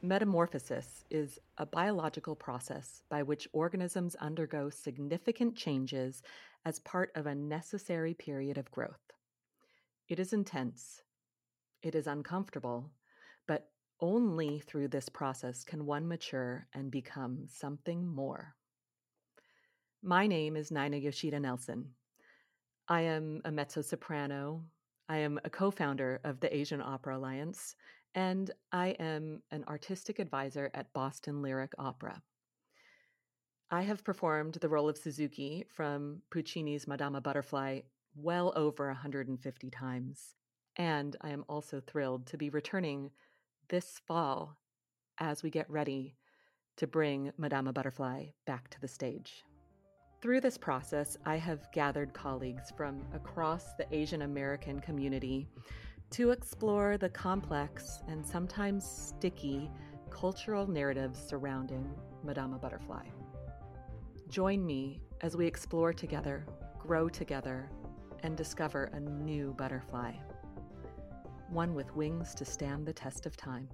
Metamorphosis is a biological process by which organisms undergo significant changes as part of a necessary period of growth. It is intense, it is uncomfortable, but only through this process can one mature and become something more. My name is Nina Yoshida Nelson. I am a mezzo-soprano. I am a co-founder of the Asian Opera Alliance, and I am an artistic advisor at Boston Lyric Opera. I have performed the role of Suzuki from Puccini's Madama Butterfly well over 150 times, and I am also thrilled to be returning this fall as we get ready to bring Madama Butterfly back to the stage. Through this process, I have gathered colleagues from across the Asian American community to explore the complex and sometimes sticky cultural narratives surrounding Madama Butterfly. Join me as we explore together, grow together, and discover a new butterfly, one with wings to stand the test of time.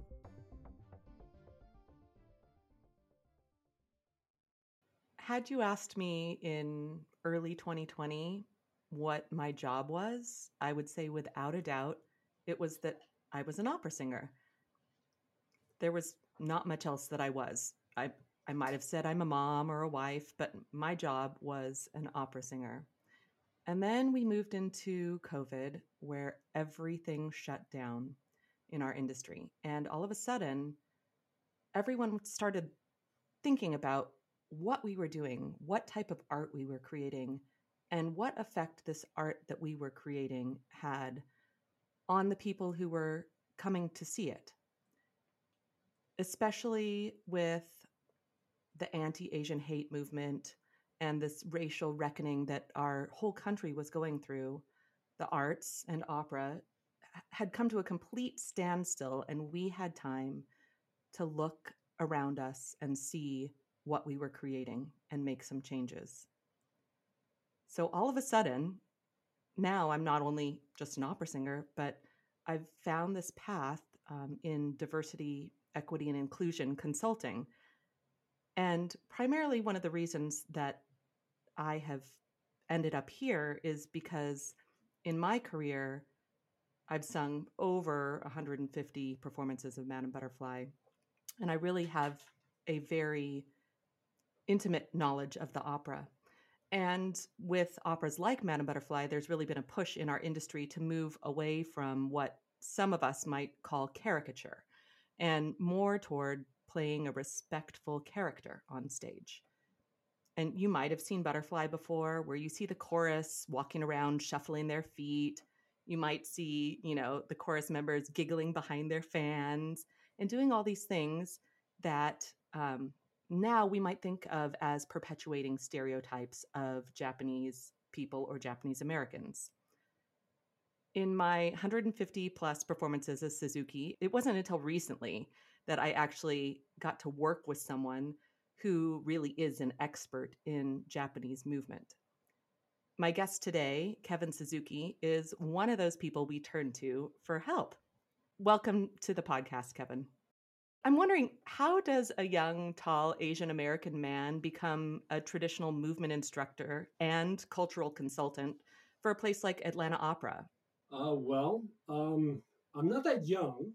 Had you asked me in early 2020 what my job was, I would say without a doubt, it was that I was an opera singer. There was not much else that I was. I might have said I'm a mom or a wife, but my job was an opera singer. And then we moved into COVID, where everything shut down in our industry. And all of a sudden, everyone started thinking about what we were doing, what type of art we were creating, and what effect this art that we were creating had on the people who were coming to see it, especially with the anti-Asian hate movement and this racial reckoning that our whole country was going through. The arts and opera had come to a complete standstill, and we had time to look around us and see what we were creating and make some changes. So all of a sudden, now I'm not only just an opera singer, but I've found this path in diversity, equity, and inclusion consulting. And primarily one of the reasons that I have ended up here is because in my career, I've sung over 150 performances of Madame Butterfly, and I really have a very intimate knowledge of the opera. And with operas like Madame Butterfly, there's really been a push in our industry to move away from what some of us might call caricature and more toward playing a respectful character on stage. And you might have seen Butterfly before, where you see the chorus walking around, shuffling their feet. You might see, the chorus members giggling behind their fans and doing all these things that now we might think of as perpetuating stereotypes of Japanese people or Japanese Americans. In my 150 plus performances as Suzuki, it wasn't until recently that I actually got to work with someone who really is an expert in Japanese movement. My guest today, Kevin Suzuki, is one of those people we turn to for help. Welcome to the podcast, Kevin. I'm wondering, how does a young, tall Asian American man become a traditional movement instructor and cultural consultant for a place like Atlanta Opera? I'm not that young,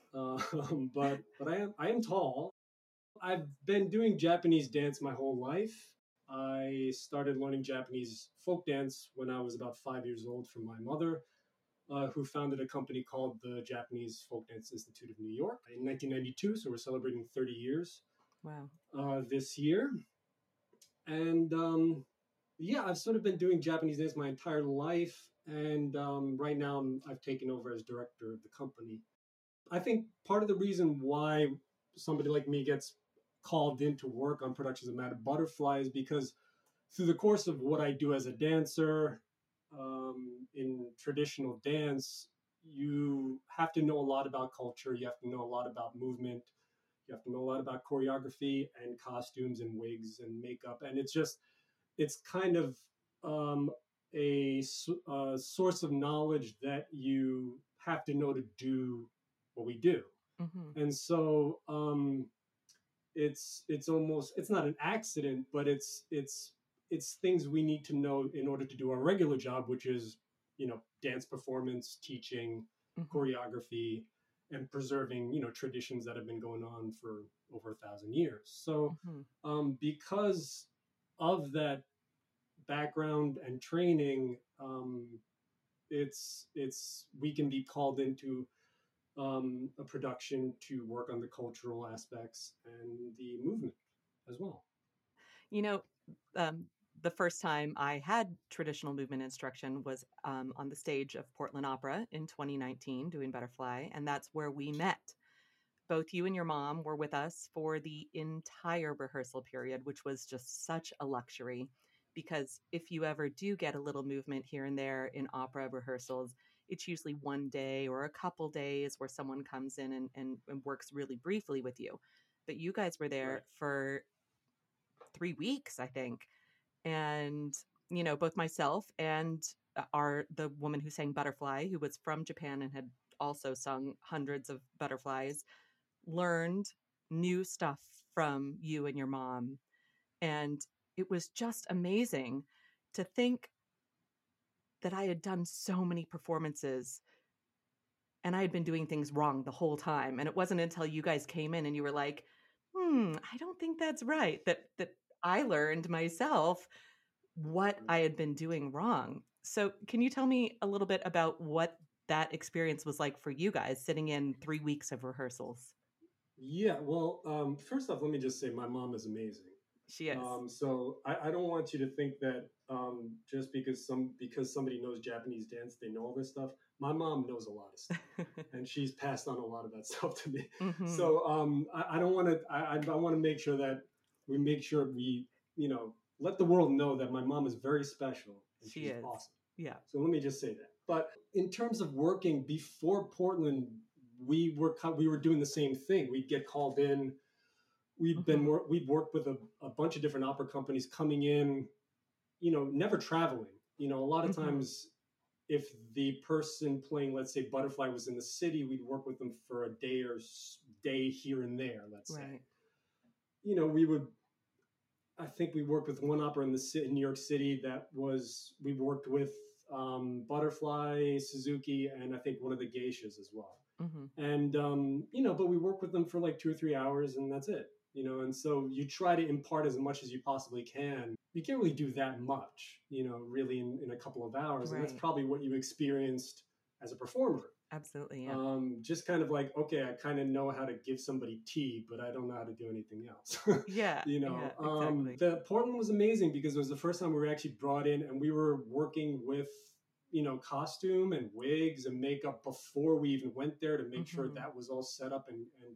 but I am tall. I've been doing Japanese dance my whole life. I started learning Japanese folk dance when I was about 5 years old from my mother, who founded a company called the Japanese Folk Dance Institute of New York in 1992. So we're celebrating 30 years. Wow. This year. And I've sort of been doing Japanese dance my entire life. And right now I've taken over as director of the company. I think part of the reason why somebody like me gets called in to work on productions of Madame Butterfly is because through the course of what I do as a dancer, in traditional dance, you have to know a lot about culture. You have to know a lot about movement. You have to know a lot about choreography and costumes and wigs and makeup. And it's kind of a source of knowledge that you have to know to do what we do. Hmm. And so it's almost, it's not an accident, but it's things we need to know in order to do our regular job, which is, dance performance, teaching, Hmm. choreography, and preserving, traditions that have been going on for over 1,000 years. So Hmm. because of that background and training, it's we can be called into a production to work on the cultural aspects and the movement as well. You know, um, the first time I had traditional movement instruction was on the stage of Portland Opera in 2019 doing Butterfly. And that's where we met. Both you and your mom were with us for the entire rehearsal period, which was just such a luxury. Because if you ever do get a little movement here and there in opera rehearsals, it's usually one day or a couple days where someone comes in and works really briefly with you. But you guys were Right. there for 3 weeks, I think. And, both myself and the woman who sang Butterfly, who was from Japan and had also sung hundreds of butterflies, learned new stuff from you and your mom. And it was just amazing to think that I had done so many performances and I had been doing things wrong the whole time. And it wasn't until you guys came in and you were like, I don't think that's right, that I learned myself what I had been doing wrong. So, can you tell me a little bit about what that experience was like for you guys sitting in 3 weeks of rehearsals? Yeah, well, first off, let me just say my mom is amazing. She is. So I don't want you to think that just because somebody knows Japanese dance, they know all this stuff. My mom knows a lot of stuff, and she's passed on a lot of that stuff to me. Hmm. So I don't want to. I want to make sure that we let the world know that my mom is very special and She she's is. awesome. Yeah. So let me just say that. But in terms of working before Portland, we were doing the same thing. We'd get called in. Hmm. We'd worked with a bunch of different opera companies coming in. Never traveling. A lot of Hmm. times, if the person playing, let's say, Butterfly, was in the city, we'd work with them for a day or day here and there. Let's say. Right. We would. I think we worked with one opera in New York City that was we worked with Butterfly, Suzuki, and I think one of the geishas as well. Hmm. And but we work with them for like 2 or 3 hours, and that's it. And so you try to impart as much as you possibly can. You can't really do that much, really in a couple of hours, and that's Right. probably what you experienced as a performer. Absolutely. Yeah. Just kind of like, okay, I kind of know how to give somebody tea, but I don't know how to do anything else. Yeah. Yeah. Exactly. The Portland was amazing because it was the first time we were actually brought in, and we were working with costume and wigs and makeup before we even went there to make sure Hmm. that was all set up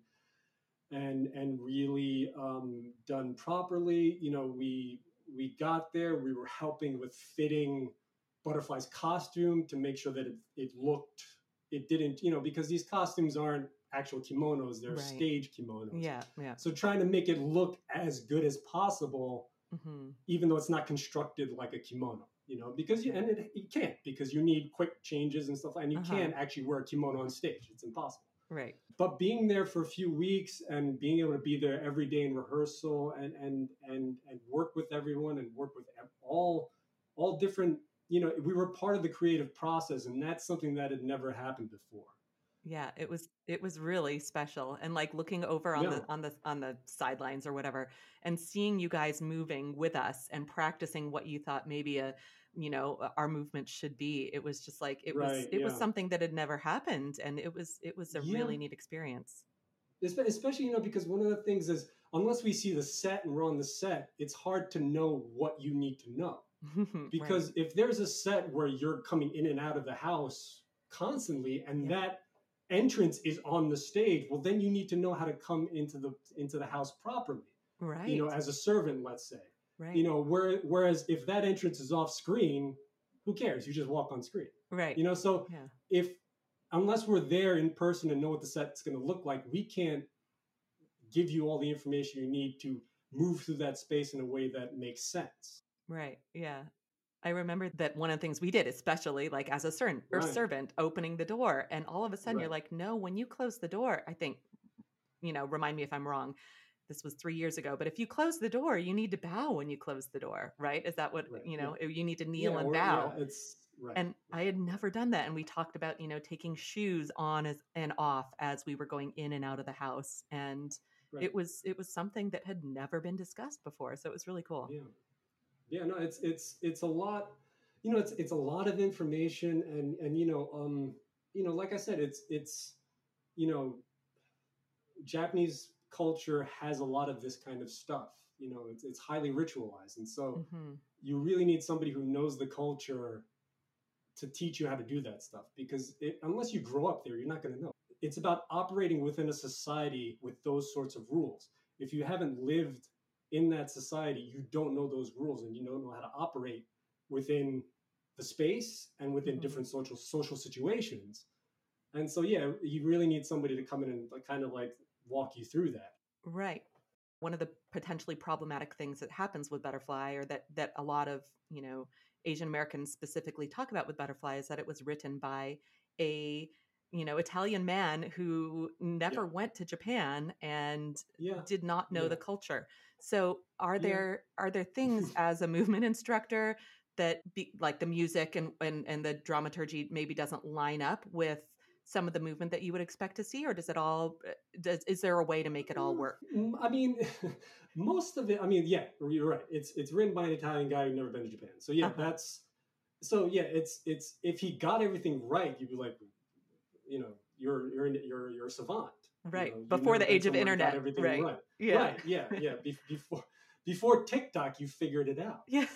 and really done properly. We got there. We were helping with fitting Butterfly's costume to make sure that it looked. It didn't, because these costumes aren't actual kimonos; they're Right. stage kimonos. Yeah. Yeah. So trying to make it look as good as possible, Hmm. even though it's not constructed like a kimono. Because Right. you can't, because you need quick changes and stuff, and you Uh huh. can't actually wear a kimono on stage. It's impossible. Right. But being there for a few weeks and being able to be there every day in rehearsal and work with everyone and work with all different, we were part of the creative process, and that's something that had never happened before. Yeah, it was really special, and, like, looking over on Yeah, the sidelines or whatever, and seeing you guys moving with us and practicing what you thought maybe our movement should be. It was just like right. it was Yeah, something that had never happened, and it was a yeah. really neat experience. Especially, because one of the things is, unless we see the set and we're on the set, it's hard to know what you need to know. Right. Because if there's a set where you're coming in and out of the house constantly, and Yeah. that entrance is on the stage, well, then you need to know how to come into the house properly, Right. as a servant, let's say. Right. Whereas if that entrance is off screen, who cares? You just walk on screen. Right. So Yeah. if unless we're there in person and know what the set's going to look like, we can't give you all the information you need to move through that space in a way that makes sense. Right. Yeah. I remember that one of the things we did, especially like as a servant or Right, servant opening the door, and all of a sudden you're right, like, no, when you close the door, I think remind me if I'm wrong. This was 3 years ago, but if you close the door, you need to bow when you close the door, right? Is that what, Right. Yeah. you need to kneel Yeah. and Or yeah, bow? it's right. And I had never done that. And we talked about, taking shoes on and off as we were going in and out of the house. And Right. it was something that had never been discussed before. So it was really cool. Yeah. Yeah. No, it's a lot, it's a lot of information and like I said, it's, you know, Japanese culture has a lot of this kind of stuff. It's highly ritualized. And so Mm-hmm. you really need somebody who knows the culture to teach you how to do that stuff because unless you grow up there, you're not going to know. It's about operating within a society with those sorts of rules. If you haven't lived in that society, you don't know those rules and you don't know how to operate within the space and within Mm-hmm. different social situations. And so, yeah, you really need somebody to come in and kind of like walk you through that. Right. One of the potentially problematic things that happens with Butterfly, or that a lot of, Asian Americans specifically talk about with Butterfly, is that it was written by a, Italian man who never Yeah. went to Japan and Yeah. did not know Yeah. the culture. So are Yeah. there things as a movement instructor that like the music and the dramaturgy maybe doesn't line up with some of the movement that you would expect to see, or does it all is there a way to make it all work? I mean, most of it. I mean, yeah, you're right. It's written by an Italian guy who's never been to Japan. So yeah, Uh-huh. it's if he got everything right, you'd be like, you're a savant. Right. You've Before never the been age of somewhere and got internet. everything Right. right. Yeah. Right. Yeah. Yeah. Before TikTok, you figured it out. Yeah.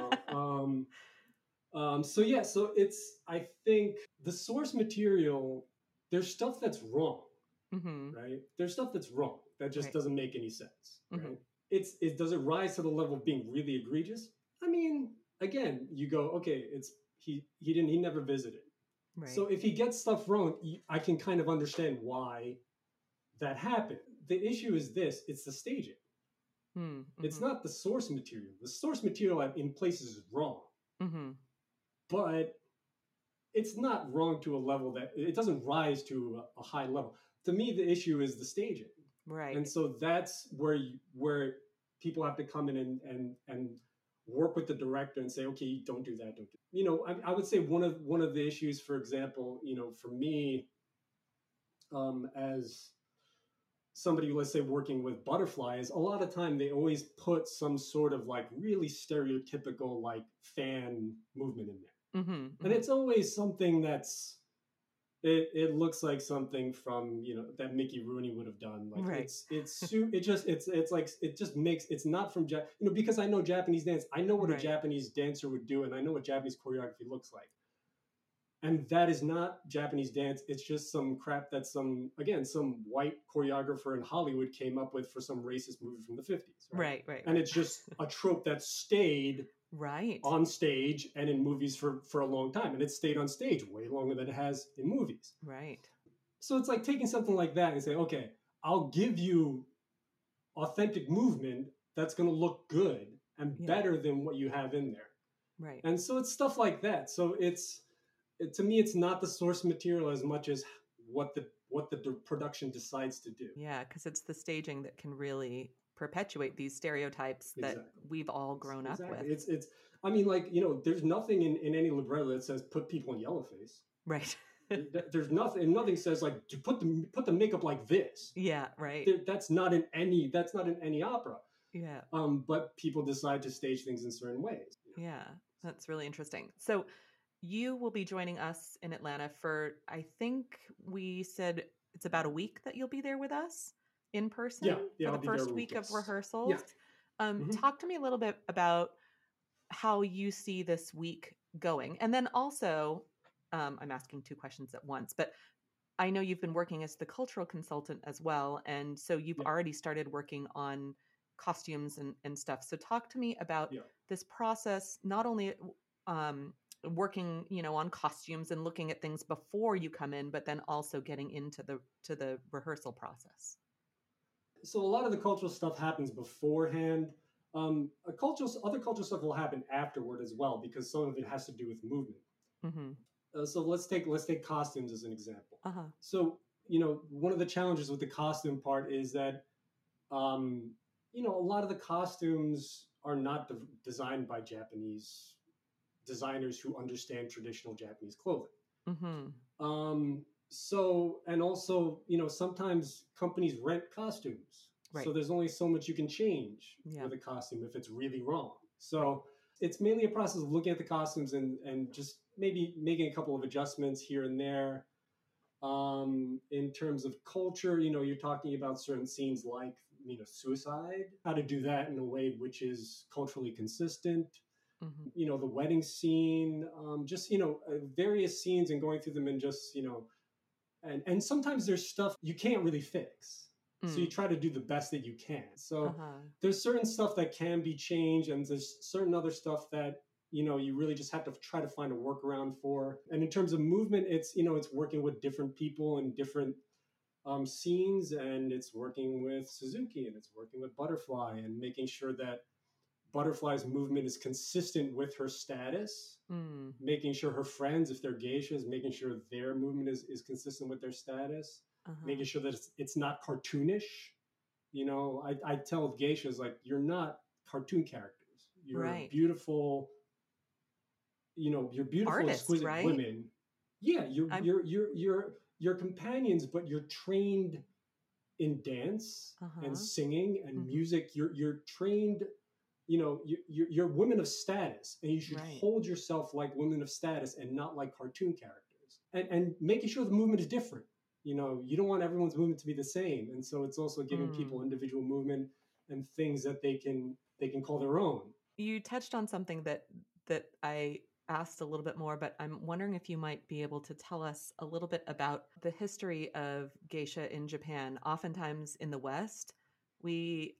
So yeah, so I think the source material, there's stuff that's wrong, Mm-hmm. right? There's stuff that's wrong that just Right. doesn't make any sense, right? Mm-hmm. Does it rise to the level of being really egregious? I mean, again, you go, okay, he never visited. Right. So if he gets stuff wrong, I can kind of understand why that happened. The issue is this: it's the staging. Mm-hmm. It's not the source material. The source material in places is wrong. Mm-hmm. But it's not wrong to a level that it doesn't rise to a high level. To me, the issue is the staging, Right. and so that's where people have to come in and work with the director and say, okay, don't do that, don't do. I would say one of the issues, for example, for me, as somebody, let's say, working with Butterfly, is a lot of time they always put some sort of like really stereotypical like fan movement in there. Mm-hmm. Mm-hmm. And it's always something it looks like something from that Mickey Rooney would have done. Like right. it's not from because I know Japanese dance. I know what right. a Japanese dancer would do, and I know what Japanese choreography looks like. And that is not Japanese dance. It's just some crap that some white choreographer in Hollywood came up with for some racist movie from the 50s. Right. And it's just a trope that stayed right on stage and in movies for a long time. And it's stayed on stage way longer than it has in movies. Right. So it's like taking something like that and saying, okay, I'll give you authentic movement that's going to look good and better than what you have in there. Right. And so it's stuff like that. So to me, it's not the source material as much as what the production decides to do. Yeah, because it's the staging that can really perpetuate these stereotypes that we've all grown up with. It's I mean, like, there's nothing in any libretto that says put people in yellowface. Right. There's nothing says like to put the makeup like this. Yeah, right. That's not in any opera. Yeah. But people decide to stage things in certain ways. Yeah, that's really interesting. So you will be joining us in Atlanta for, I think we said it's about a week that you'll be there with us in person for the first week of rehearsals. Yeah. Talk to me a little bit about how you see this week going. And then also, I'm asking two questions at once, but I know you've been working as the cultural consultant as well. And so you've already started working on costumes and stuff. So talk to me about this process, not only working, on costumes and looking at things before you come in, but then also getting into the rehearsal process. So a lot of the cultural stuff happens beforehand. Other cultural stuff will happen afterward as well, because some of it has to do with movement. Mm-hmm. So let's take costumes as an example. Uh-huh. So one of the challenges with the costume part is that, a lot of the costumes are not designed by Japanese designers who understand traditional Japanese clothing. And also, sometimes companies rent costumes. Right. So there's only so much you can change with a costume if it's really wrong. So it's mainly a process of looking at the costumes and just maybe making a couple of adjustments here and there. In terms of culture, you're talking about certain scenes like, suicide, how to do that in a way which is culturally consistent. The wedding scene, just, various scenes and going through them and just, and sometimes there's stuff you can't really fix. So you try to do the best that you can. So there's certain stuff that can be changed, and there's certain other stuff that, you really just have to try to find a workaround for. And in terms of movement, it's working with different people and different scenes, and it's working with Suzuki, and it's working with Butterfly, and making sure that Butterfly's movement is consistent with her status, making sure her friends, if they're geishas, making sure their movement is consistent with their status, making sure that it's not cartoonish. I tell geishas, like, you're not cartoon characters. You're beautiful, you're beautiful, artists, exquisite women. Yeah, you're companions, but you're trained in dance and singing and music. You're trained. You're women of status, and you should hold yourself like women of status and not like cartoon characters. And making sure the movement is different. You don't want everyone's movement to be the same, and so it's also giving people individual movement and things that they can call their own. You touched on something that I asked a little bit more, but I'm wondering if you might be able to tell us a little bit about the history of geisha in Japan. Oftentimes in the West, we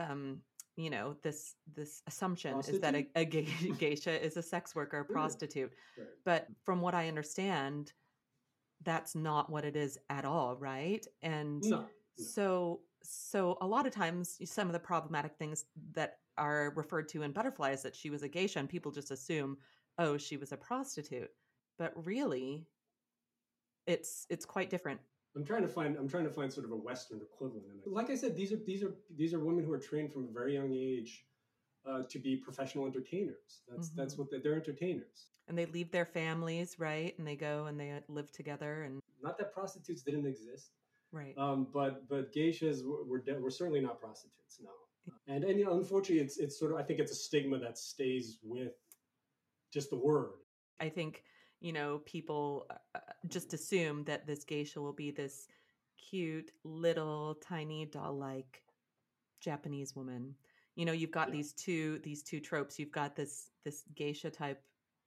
this assumption prostitute? Is that a geisha is a sex worker, a prostitute. Right. But from what I understand, that's not what it is at all, right? And so a lot of times some of the problematic things that are referred to in Butterfly is that she was a geisha, and people just assume, oh, she was a prostitute. But really, it's quite different. I'm trying to find sort of a Western equivalent. And like I said, these are women who are trained from a very young age to be professional entertainers. That's what they're entertainers. And they leave their families, right? And they go and they live together. And not that prostitutes didn't exist, right? But geishas were certainly not prostitutes, no. And unfortunately, it's sort of, I think it's a stigma that stays with just the word. I think people just assume that this geisha will be this cute little tiny doll-like Japanese woman. You've got these two tropes. You've got this geisha type,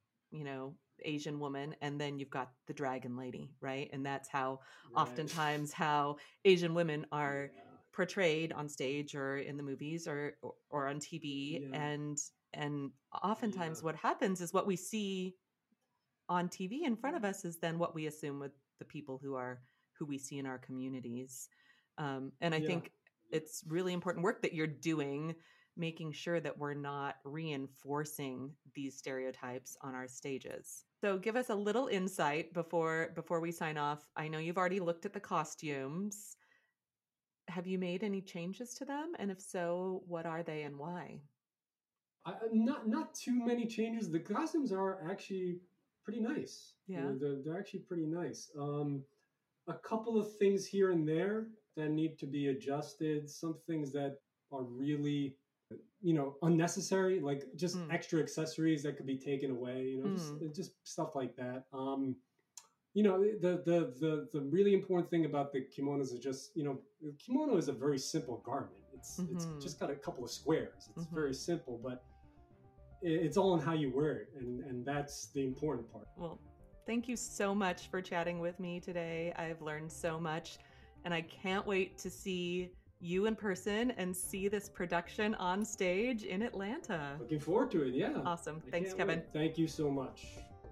Asian woman, and then you've got the dragon lady, right? And that's how oftentimes how Asian women are portrayed on stage or in the movies or on TV. And oftentimes what happens is what we see on TV in front of us is then what we assume with the people who we see in our communities. And I think it's really important work that you're doing, making sure that we're not reinforcing these stereotypes on our stages. So give us a little insight before we sign off. I know you've already looked at the costumes. Have you made any changes to them? And if so, what are they and why? Not too many changes. The costumes are actually pretty nice. Yeah, they're actually pretty nice. A couple of things here and there that need to be adjusted. Some things that are really, unnecessary, like just extra accessories that could be taken away. Just stuff like that. The really important thing about the kimonos is just, the kimono is a very simple garment. It's just got a couple of squares. It's very simple, but it's all in how you wear it, and that's the important part. Well, thank you so much for chatting with me today. I've learned so much, and I can't wait to see you in person and see this production on stage in Atlanta. Looking forward to it, yeah. Awesome. Thanks, Kevin. Wait. Thank you so much.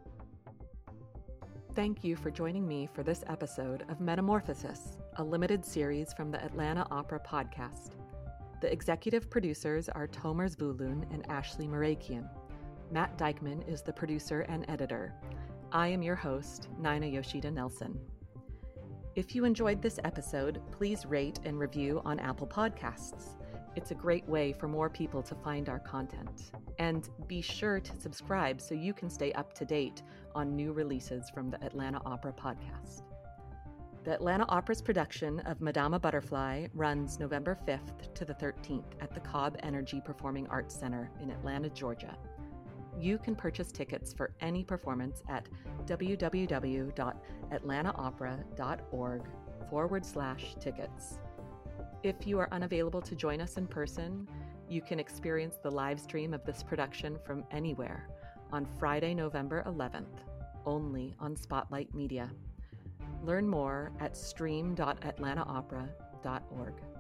Thank you for joining me for this episode of Metamorphosis, a limited series from the Atlanta Opera podcast. The executive producers are Tomer Zvulun and Ashley Marakian. Matt Dykman is the producer and editor. I am your host, Nina Yoshida Nelson. If you enjoyed this episode, please rate and review on Apple Podcasts. It's a great way for more people to find our content. And be sure to subscribe so you can stay up to date on new releases from the Atlanta Opera podcast. The Atlanta Opera's production of Madama Butterfly runs November 5th to the 13th at the Cobb Energy Performing Arts Center in Atlanta, Georgia. You can purchase tickets for any performance at www.atlantaopera.org/tickets. If you are unavailable to join us in person, you can experience the live stream of this production from anywhere on Friday, November 11th, only on Spotlight Media. Learn more at stream.atlantaopera.org.